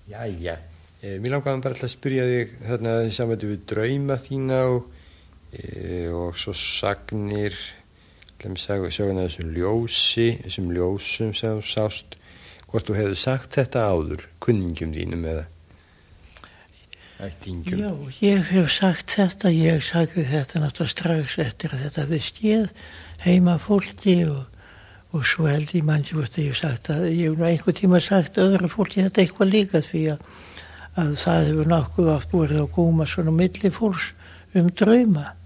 Jæja, mér langaði bara til að spyrja þig þarna samvættu við drauma þína og svo sagnir, söguna þessum ljósum sem þú sást, hvort þú hefði sagt þetta áður, kunningjum þínum eða ættingjum. Já, ég hef sagt þetta, ég sagði þetta náttúrulega strax eftir að þetta við skeð heima fólki og svo held ég manni hvort ég hef sagt að ég hef nú einhvern tíma sagt öðru fólki þetta eitthvað líka því að það hefur nokkuð oft búið á góma svona milli fólks drauma.